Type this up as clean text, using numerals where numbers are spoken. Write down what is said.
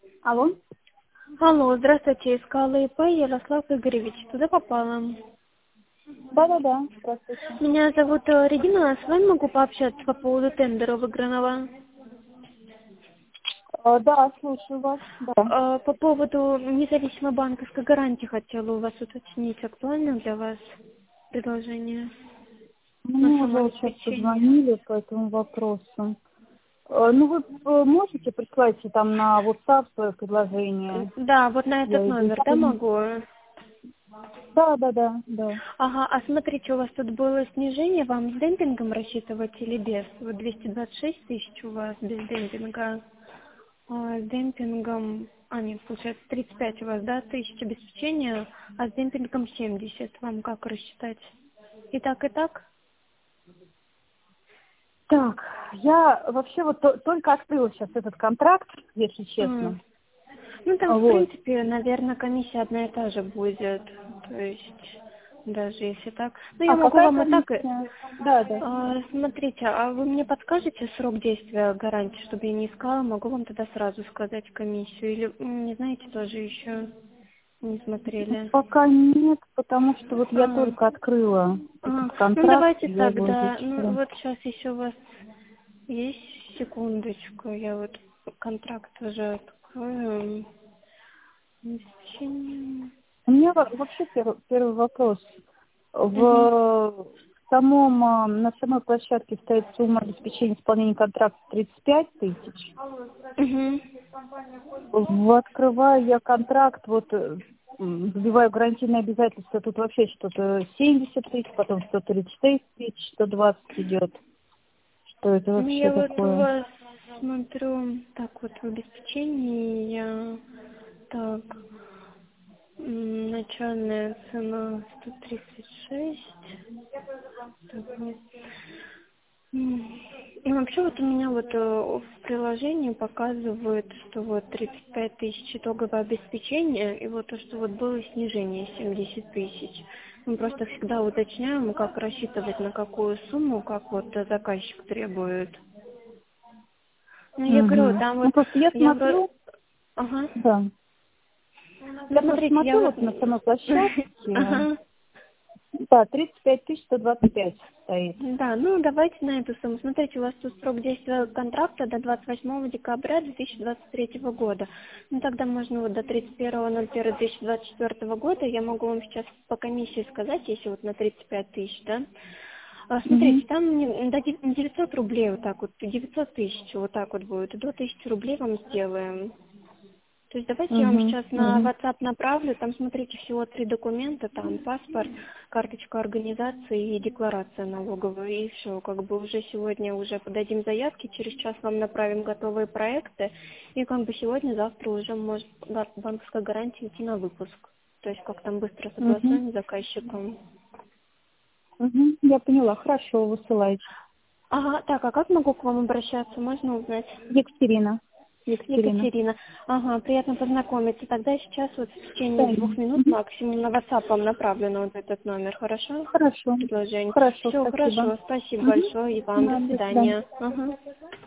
Алло? Алло, здравствуйте, искала ИП Ярослав Игоревич. Туда попала. Да-да-да, здравствуйте. Меня зовут Регина, с вами могу пообщаться по поводу тендера выигранного. Да, слушаю вас, да. По поводу независимой банковской гарантии хотела у вас уточнить, актуально для вас предложение на Мне уже вот сейчас самообеспечение? позвонили по этому вопросу. Ну, вы можете прислать там на WhatsApp свое предложение? Да, вот на Я этот номер, да, изучу. могу? Да. Ага, а смотрите, у вас тут было снижение, вам с демпингом рассчитывать или без? Вот 226 тысяч у вас без демпинга. С демпингом, нет, получается 35 у вас, да, тысяч обеспечения, а с демпингом 70. Вам как рассчитать? И так, и так? Так, я вообще вот только открыла сейчас этот контракт, если М. честно. Ну, там, в Вот. принципе, наверное, комиссия одна и та же будет. То есть, даже если так. Ну, я А могу какая вам и так... комиссия? Да. Смотрите, а вы мне подскажете срок действия гарантии, чтобы я не искала? Могу вам тогда сразу сказать комиссию? Или, не знаете, тоже еще не смотрели? Пока нет, потому что вот я А, только открыла этот Ну, контракт, давайте я так, его да. Ну, изучила. вот сейчас еще у вас есть секундочку. Я вот контракт уже открою. Обеспечение. У меня вообще первый вопрос. Мгм. На самой площадке стоит сумма обеспечения исполнения контракта 35 тысяч. Мгм. Открываю я контракт, вбиваю гарантийные обязательства, тут вообще что-то 70 тысяч, потом 136 тысяч, 120 идет. Что это Ну, вообще я вот у такое? вас смотрю, так вот, в обеспечении я, так, начальная цена 136. Так, нет. Ну, вообще вот у меня вот в приложении показывает, что вот 35 тысяч итоговое обеспечение, и вот то, что вот было снижение 70 тысяч. Мы просто всегда уточняем, как рассчитывать, на какую сумму, как вот заказчик требует. Ну, я говорю, Угу. там Ну, вот, просто я я бы... смотрю, Ага. да. Ну, Я просто смотрите, я смотрю вот... вот на самой площадке. Ага. Да, 35 125 стоит. Да, ну давайте на эту сумму. Смотрите, у вас тут срок действия контракта до 28 декабря 2023 года. Ну тогда можно вот до 31.01.2024 года. Я могу вам сейчас по комиссии сказать, если вот на 35 тысяч, да. Угу. Смотрите, там до 900 рублей вот так вот, 900 тысяч вот так вот будет. До 1000 рублей вам сделаем. То есть давайте я вам Угу. сейчас на Угу. WhatsApp направлю, там смотрите всего 3 документа, там паспорт, карточка организации и декларация налоговая, и все, как бы уже сегодня уже подадим заявки, через час вам направим готовые проекты, и как бы сегодня-завтра уже может банковская гарантия идти на выпуск. То есть как там быстро Угу. согласуем с заказчиком. Угу. Я поняла, хорошо, высылайте. Ага, так, а как могу к вам обращаться, можно узнать? Екатерина. Екатерина. Екатерина. Ага, приятно познакомиться. Тогда сейчас вот в течение Да. 2 минут Угу. максимум на WhatsApp вам направлю на вот этот номер, хорошо? Хорошо. Предложение. Хорошо, Все, спасибо. хорошо. Спасибо Угу. большое и вам. До Да, до свидания. свидания. Ага.